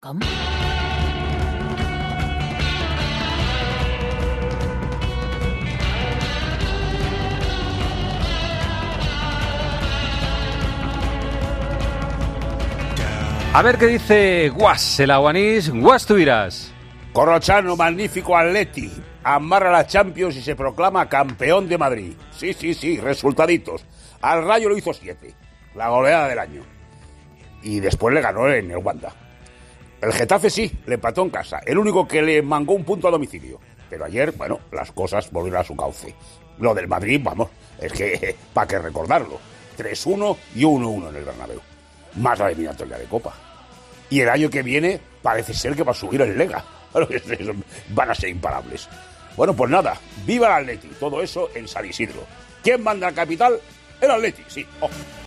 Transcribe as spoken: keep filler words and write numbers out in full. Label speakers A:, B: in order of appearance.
A: ¿Cómo?
B: A ver qué dice Guas, el aguanís. Guas, tú dirás.
C: Corrochano, magnífico Atleti. Amarra la Champions y se proclama campeón de Madrid. Sí, sí, sí, resultaditos. Al Rayo lo hizo siete. La goleada del año. Y después le ganó en el Wanda. El Getafe sí, le empató en casa. El único que le mangó un punto a domicilio. Pero ayer, bueno, las cosas volvieron a su cauce. Lo del Madrid, vamos, es que, ¿para qué recordarlo? tres uno y uno uno en el Bernabéu. Más la eliminatoria de Copa. Y el año que viene parece ser que va a subir el Lega. Van a ser imparables. Bueno, pues nada, viva el Atleti. Todo eso en San Isidro. ¿Quién manda la capital? El Atleti, sí. Oh.